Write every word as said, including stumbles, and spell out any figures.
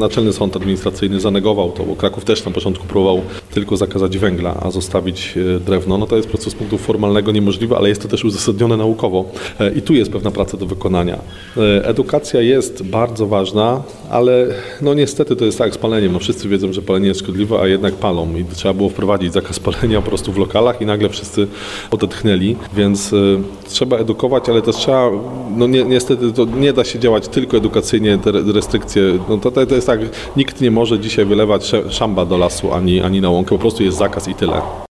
Naczelny Sąd Administracyjny zanegował to, bo Kraków też na początku próbował tylko zakazać węgla, a zostawić drewno. No to jest po prostu z punktu formalnego niemożliwe, ale jest to też uzasadnione naukowo i tu jest pewna praca do wykonania. Edukacja jest bardzo ważna, ale no niestety to jest tak jak z paleniem. No wszyscy wiedzą, że palenie jest szkodliwe, a jednak palą i trzeba było wprowadzić zakaz palenia po prostu w lokalach i nagle wszyscy odetchnęli, więc y, trzeba edukować, ale też trzeba, no ni niestety to nie da się działać tylko edukacyjnie, te restrykcje, no to, to jest tak, nikt nie może dzisiaj wylewać szamba do lasu ani, ani na łąkę, po prostu jest zakaz i tyle.